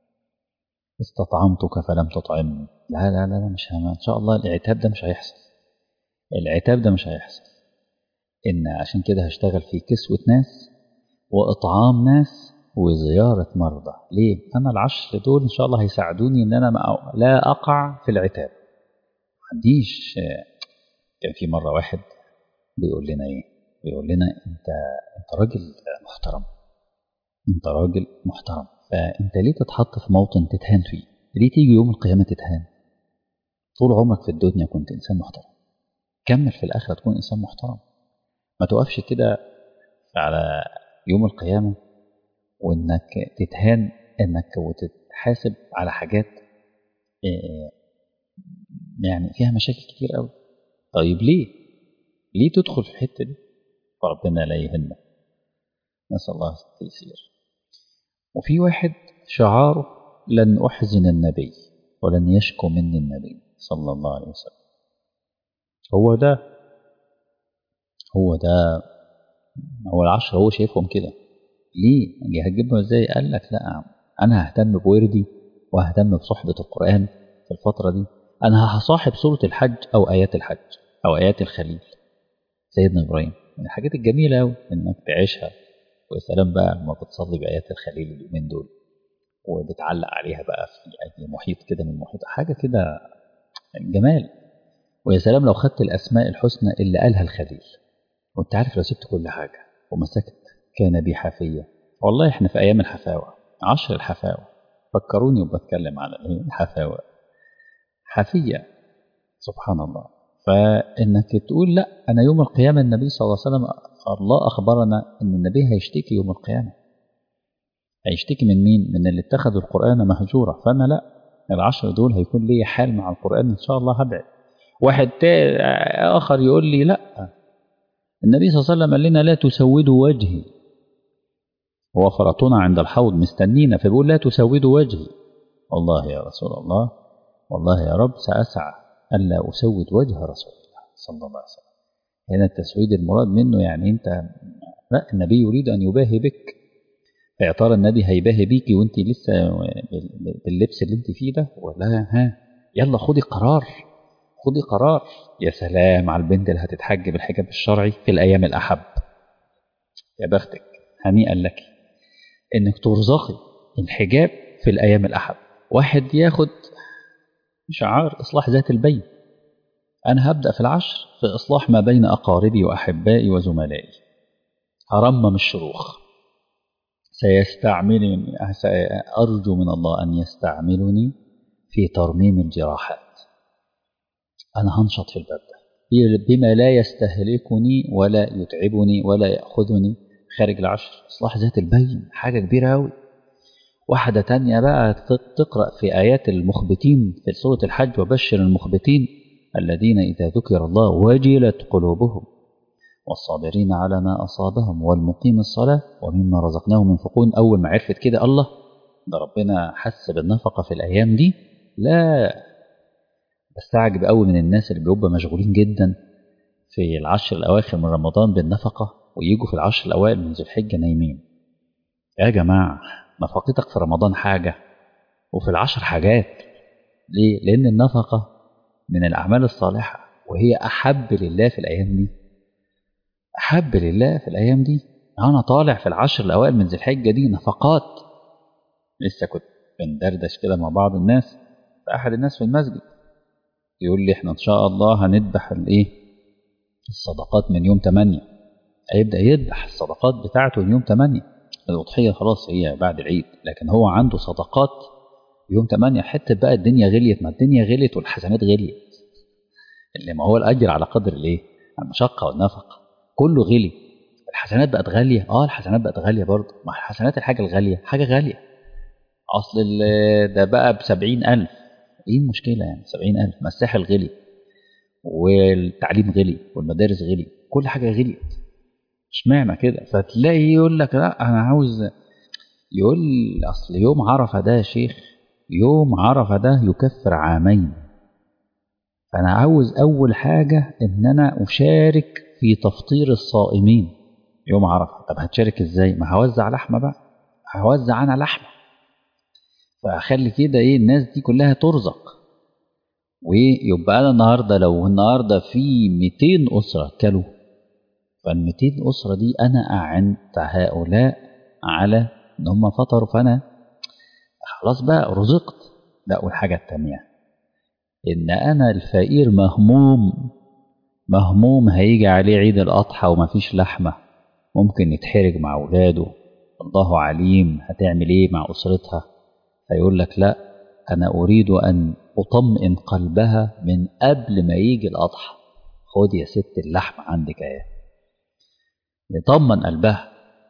استطعمتك فلم تطعمني، لا لا لا مش هم. إن شاء الله العتاب ده مش هيحصل، العتاب ده مش هيحصل. إن عشان كده هشتغل في كسوة ناس وإطعام ناس وزيارة مرضى. ليه؟ أنا العشر دول إن شاء الله هيساعدوني إن أنا ما لا أقع في العتاب. ما عنديش. كان في مرة واحد بيقول لنا إيه؟ بيقول لنا أنت أنت راجل محترم، أنت راجل محترم، فأنت ليه تتحط في موطن تتهان فيه؟ ليه تيجي يوم القيامة تتهان؟ طول عمرك في الدنيا كنت إنسان محترم، كمل في الآخرة تكون إنسان محترم. ما توقفش كده على يوم القيامة وإنك تتهان، إنك وتتحاسب على حاجات يعني فيها مشاكل كتير قوي. طيب ليه؟ ليه تدخل في الحتة دي؟ فربنا لا يهمك، نسأل الله التيسير. وفي واحد شعاره لن أحزن النبي ولن يشكو مني النبي صلى الله عليه وسلم. هو ده هو ده هو العشرة، هو شايفهم كده. ليه؟ هتجيبهم ازاي؟ قال لك لا، أنا ههتم بوردي وههتم بصحبة القرآن في الفترة دي. أنا هصاحب سورة الحج أو آيات الحج أو آيات الخليل سيدنا إبراهيم، من الحاجات الجميلة أوي إنك تعيشها. وسلام بقى لما بتصلي بآيات الخليل اليومين دول وبتعلق عليها بقى في أي محيط كده من محيط، حاجة كده جمال. ويا سلام لو خدت الأسماء الحسنى اللي قالها الخليل، وانت عارف لو سبت كل حاجة ومسكت كان بي حافية. والله احنا في أيام الحفاوة، عشر الحفاوة، فكروني وبتكلم على الحفاوة، حفية، سبحان الله. فإنك تقول لا، أنا يوم القيامة النبي صلى الله عليه وسلم الله أخبرنا أن النبي هيشتكي يوم القيامة. هيشتكي من مين؟ من اللي اتخذوا القرآن مهجورة. فأنا لا، العشر دول هيكون لي حال مع القرآن إن شاء الله هبعد. واحد آخر يقول لي لا، النبي صلى الله عليه وسلم قال لنا لا تسودوا وجهي، هو فرطنا عند الحوض مستنينا، فبيقول لا تسودوا وجهي. والله يا رسول الله، والله يا رب سأسعى ألا أسود وجه رسول الله صلى الله عليه وسلم. هنا التسويد المراد منه يعني أنت، لا، النبي يريد أن يباهي بك، فيا ترى النبي هيباهي بيكي وأنت لسه باللبس اللي أنت فيه ده، ولا ها يلا خدي قرار، خدي قرار. يا سلام على البنت اللي هتتحجب الحجاب الشرعي في الأيام الأحب، يا بختك، هنيئا لك إنك ترزقي الحجاب في الأيام الأحب. واحد ياخد شعار إصلاح ذات البين، أنا هبدأ في العشر في إصلاح ما بين أقاربي وأحبائي وزملائي، هرمم الشروخ، سيستعملني، أرجو من الله أن يستعملني في ترميم الجراحات. أنا هنشط في الباب ده بما لا يستهلكني ولا يتعبني ولا يأخذني خارج العشر. إصلاح ذات البين حاجة كبيرة أوي. واحدة تانية بقى تقرأ في آيات المخبتين في سورة الحج، وبشر المخبتين الذين إذا ذكر الله وجلت قلوبهم والصابرين على ما أصابهم والمقيم الصلاة ومما رزقناهم ينفقون. أول ما عرفت كده الله، ده ربنا حس بالنفقة في الأيام دي. لا، بستعجب قوي من الناس اللي بيبقوا مشغولين جدا في العشر الأواخر من رمضان بالنفقة، ويجوا في العشر الأوائل من ذي الحجة نايمين. يا جماعة، نفقتك في رمضان حاجة وفي العشر حاجات. ليه؟ لأن النفقة من الأعمال الصالحة، وهي أحب لله في الأيام دي، أحب لله في الأيام دي. أنا طالع في العشر الأوائل من ذي الحجة دي نفقات. لسه كنت بندردش كده مع بعض الناس، فأحد الناس في المسجد يقول لي إحنا إن شاء الله هندبح الإيه الصدقات من يوم تمانية، هيبدأ يذبح الصدقات بتاعته من يوم تمانية. الأضحية خلاص هي بعد العيد، لكن هو عنده صدقات يوم تمانية. حتى بقى الدنيا غليت، ما الدنيا غليت والحسنات غليت، اللي ما هو الأجر على قدر الإيه المشقة والنفقة، كله غلي. الحسنات بقت غالية، اه الحسنات بقت غالية برضه. ما الحسنات الحاجة الغالية حاجة غالية. أصل ده بقى بسبعين ألف، إيه المشكلة يعني؟ سبعين ألف. ما الساحل غلي والتعليم غلي والمدارس غلي، كل حاجة غليت. اشمعنى كده؟ فتلاقي يقول لك لا أنا عاوز، يقول أصل يوم عرفة ده يا شيخ، يوم عرفة ده يكفر عامين، فأنا عاوز أول حاجة إن أنا أشارك في تفطير الصائمين يوم عرفة. طب هتشارك إزاي؟ ما هوزع لحمة بقى، هوزع أنا لحمة، فأخلي كده إيه الناس دي كلها ترزق. ويبقى أنا النهاردة لو النهاردة في مئتين أسرة كلوا، فالمئتين أسرة دي أنا أعنت هؤلاء على إن هم فطروا، فأنا خلاص بقى رزقت. لا، والحاجة التانية إن أنا الفقير مهموم مهموم هيجي عليه عيد الأضحى ومفيش لحمة، ممكن يتحرج مع أولاده، الله عليم هتعمل إيه مع أسرتها. فيقول لك لا، أنا أريد أن أطمئن قلبها من قبل ما يجي الأضحى. خد يا ست اللحمة عندك اهي، يطمن قلبها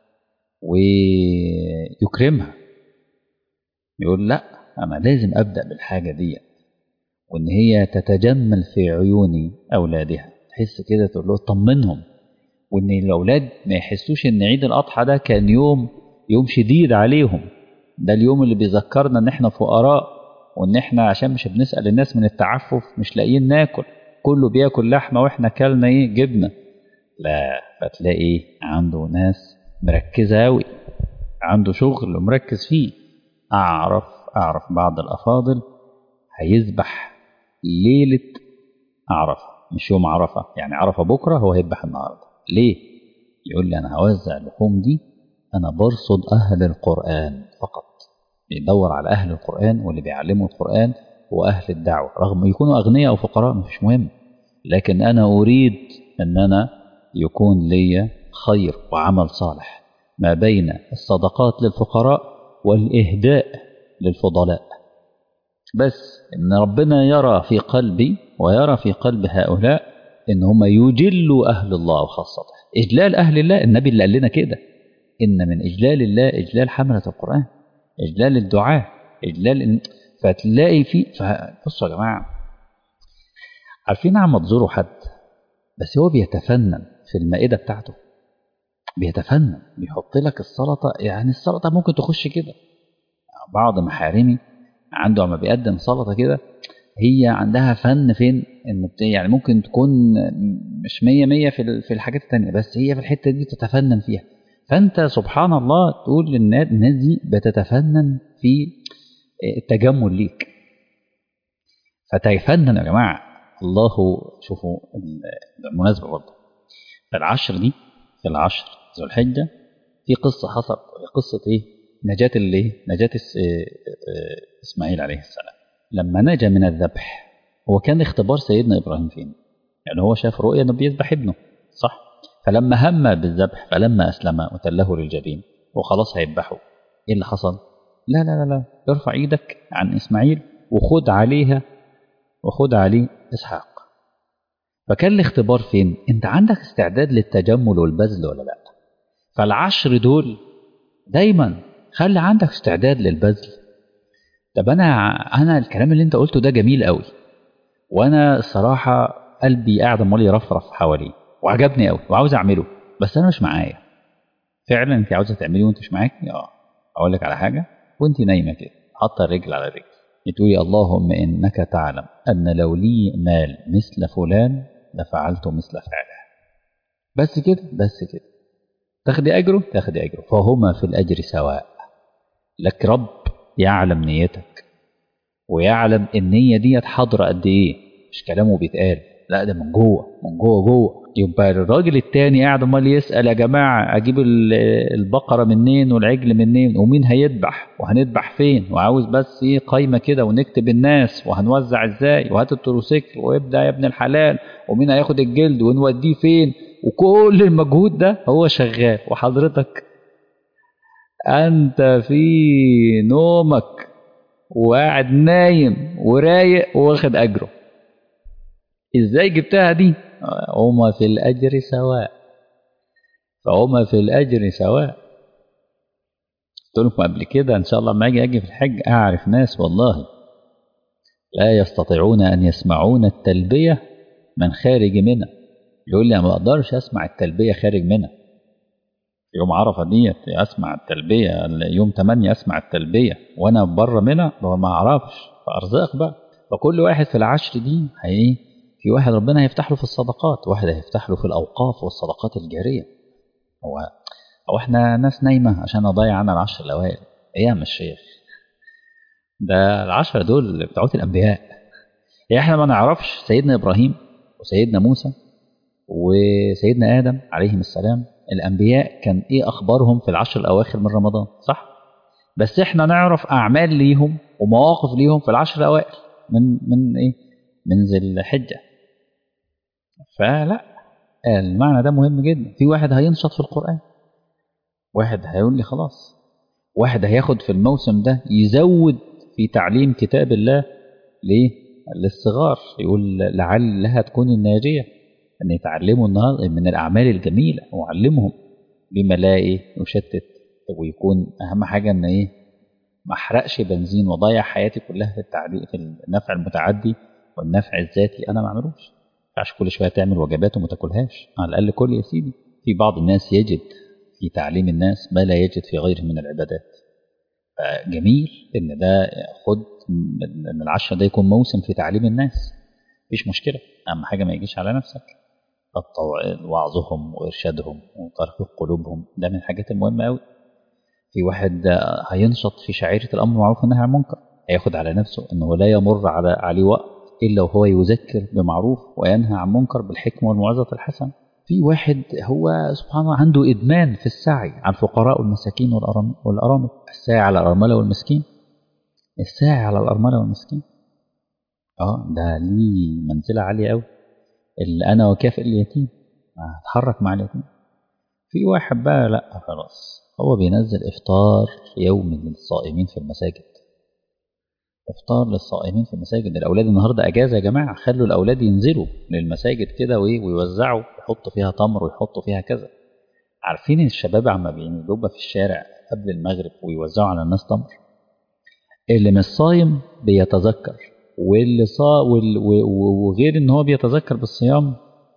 ويكرمها. يقول لا، أنا لازم أبدأ بالحاجة دي، وإن هي تتجمل في عيون أولادها، تحس كده تقول له طمنهم. وإن الأولاد ما يحسوش إن عيد الأضحى ده كان يوم يوم شديد عليهم، ده اليوم اللي بيذكرنا إن إحنا فقراء، وإن إحنا عشان مش بنسأل الناس من التعفف مش لاقيين ناكل، كله بياكل لحمة وإحنا كلنا إيه جبنة. لا، فتلاقي عنده ناس مركزة أوي، عنده شغل ومركز فيه. أعرف أعرف بعض الأفاضل هيذبح ليلة عرفة، مش يوم عرفة، يعني عرفة بكرة هو هيذبح النهاردة. ليه؟ يقول لي أنا هوزع اللحوم دي، أنا برصد أهل القرآن فقط، بيدور على أهل القرآن واللي بيعلموا القرآن وأهل الدعوة، رغم يكونوا أغنياء أو فقراء مش مهم، لكن أنا أريد أن أنا يكون لي خير وعمل صالح ما بين الصدقات للفقراء والإهداء للفضلاء. بس إن ربنا يرى في قلبي ويرى في قلب هؤلاء إن هم يجلوا أهل الله وخاصته. إجلال أهل الله، النبي اللي قال لنا كده، إن من إجلال الله إجلال حملة القرآن، إجلال الدعاء، إجلال إن... فتلاقي في بصوا يا جماعة، عارفين عم تزوروا حد بس هو بيتفنن في المائدة بتاعته، بيتفنن، بيحط لك السلطة، يعني السلطة ممكن تخش كده. بعض محارمي عنده عم بيقدم سلطة كده، هي عندها فن فين ان بت- يعني ممكن تكون مش مية مية في ال- في الحاجات التانية، بس هي في الحتة دي تتفنن فيها. فانت سبحان الله تقول للناس، الناس دي بتتفنن في التجمل ليك، فتفنن يا جماعة. الله، شوفوا ال- بالمناسبة برضه في العشر دي، في العشر ذو الحجة، في قصة حصلت. قصة ايه؟ نجاة الايه؟ نجاة الس- آه، اسماعيل عليه السلام لما نجا من الذبح. هو كان اختبار سيدنا ابراهيم فين؟ يعني هو شاف رؤيا انه بيذبح ابنه، صح؟ فلما هم بالذبح، فلما اسلم وتله للجبين وخلاص هيذبحه، ايه اللي حصل؟ لا لا لا لا، ارفع ايدك عن اسماعيل وخد عليها، وخد عليه اسحاق. فكان الاختبار فين؟ انت عندك استعداد للتجمل والبذل ولا لا؟ فالعشر دول دايما خلي عندك استعداد للبذل. طب انا انا الكلام اللي انت قلته ده جميل قوي، وانا الصراحه قلبي قاعد امال يرفرف حواليه وعجبني قوي وعاوز اعمله، بس انا مش معايا. فعلا انت عاوزه تعمليه وانت مش معاك؟ اه. اقول لك على حاجه، وانت نايمه كده حاطه الرجل على الرجل، تقولي اللهم انك تعلم ان لو لي مال مثل فلان لفعلت مثل فعله. بس كده، بس كده. تاخدي اجره، تاخدي اجره، فهما في الاجر سواء. لك رب يعلم نيتك، ويعلم النية ديت حاضرة قد ايه، مش كلامه بيتقال، لا ده من جوه، من جوه جوه. يبقى الراجل التاني قاعد امال يسأل يا جماعة اجيب ال- البقرة منين والعجل منين ومين هيذبح وهنذبح فين، وعاوز بس ايه قايمة كده ونكتب الناس وهنوزع ازاي وهات التروسيكل ويبدأ يا ابن الحلال ومين هياخد الجلد ونوديه فين، وكل المجهود ده هو شغال، وحضرتك انت في نومك وقاعد نايم ورايق واخد اجره. ازاي جبتها دي؟ هما في الاجر سواء، فهما في الاجر سواء. قلت لكم قبل كده ان شاء الله لما اجي اجي في الحج اعرف ناس والله لا يستطيعون ان يسمعون التلبيه من خارج منى. يقول لي أنا ما اقدرش اسمع التلبيه خارج منى. يوم عرفه ديت اسمع التلبيه، يوم تمانية اسمع التلبيه وانا بره منى ما اعرفش. فارزاق بقى. فكل واحد في العشر دي هي، في واحد ربنا هيفتح له في الصدقات، واحد هيفتح له في الاوقاف والصدقات الجاريه. هو هو احنا ناس نايمه عشان اضيع عنا العشر الاوائل؟ ايه يا عم الشيخ؟ ده العشرة دول بتوعت الانبياء. يعني احنا ما نعرفش سيدنا ابراهيم وسيدنا موسى وسيدنا ادم عليهم السلام، الانبياء كان ايه اخبارهم في العشر الاواخر من رمضان، صح؟ بس احنا نعرف اعمال ليهم ومواقف ليهم في العشر الاوائل من من ايه، من ذي الحجه. فلا، المعنى ده مهم جدا. في واحد هينشط في القران، واحد هيقول لي خلاص، واحد هياخد في الموسم ده يزود في تعليم كتاب الله. ليه؟ للصغار، يقول لعلها تكون الناجيه، ان يتعلموا النهارده من الاعمال الجميله واعلمهم بما لا ايه يشتت، ويكون اهم حاجه ان ايه ما احرقش بنزين واضيع حياتي كلها في التعليق في النفع المتعدي والنفع الذاتي، انا ما اعملوش. ما ينفعش كل شويه تعمل وجبات وما تاكلهاش، على الاقل كل يا سيدي. في بعض الناس يجد في تعليم الناس ما لا يجد في غيره من العبادات. فجميل ان ده خد ان العشرة ده يكون موسم في تعليم الناس، مفيش مشكله. اهم حاجه ما يجيش على نفسك. الطو- وعظهم وارشادهم وترفيق قلوبهم ده من الحاجات المهمه قوي. في واحد هينشط في شعيرة الأمر معروف والنهي عن المنكر، هياخد على نفسه أنه لا يمر على عليه وقت إلا وهو يذكر بمعروف وينهى عن منكر بالحكمة والموعظة الحسنة. في واحد هو سبحان الله عنده إدمان في السعي على الفقراء والمساكين والأرام- والأرامل، الساعي على الأرملة والمسكين، الساعي على الأرملة والمسكين. اه ده ليه منزلة عالية قوي. اللي أنا وكافئ اليتيم، هتحرك مع اليتيم. في واحد بقى لا خلاص، هو بينزل إفطار يومي للصائمين في المساجد. إفطار للصائمين في المساجد. الأولاد النهاردة أجازة يا جماعة، خلوا الأولاد ينزلوا للمساجد كده وإيه ويوزعوا، يحطوا فيها تمر ويحطوا فيها كذا. عارفين الشباب عم بيبقى في الشارع قبل المغرب ويوزعوا على الناس تمر. اللي مش صايم بيتذكر، واللي صا وال- و- و- وغير إن هو بيتذكر بالصيام،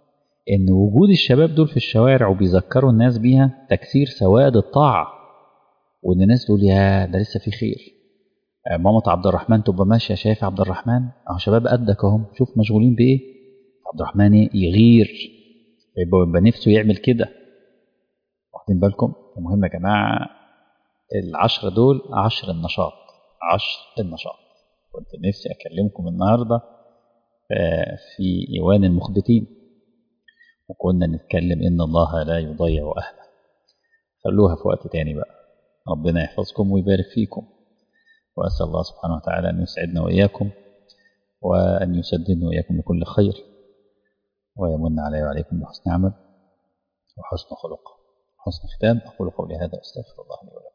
إن وجود الشباب دول في الشوارع وبيذكروا الناس بيها تكسير سواد الطاعة، وإن الناس تقول يا ده لسه في خير. مامة عبد الرحمن تبقى ماشية شايف عبد الرحمن أهو شباب قدك أهم، شوف مشغولين بإيه. عبد الرحمن إيه؟ يغير، يبقى يبقى نفسه يعمل كده. واخدين بالكم؟ المهم يا جماعة العشرة دول عشر النشاط، عشر النشاط. كنت نفسي أكلمكم النهاردة في إيوان المخبتين، وكنا نتكلم إن الله لا يضيع أهله. خلوها في وقت تاني بقى. ربنا يحفظكم ويبارك فيكم، وأسأل الله سبحانه وتعالى أن يسعدنا وإياكم، وأن يسددنا وإياكم لكل خير، ويمن علي وعليكم بحسن عمل وحسن خلق حسن ختام. أقول قولي هذا أستغفر الله لي ولكم.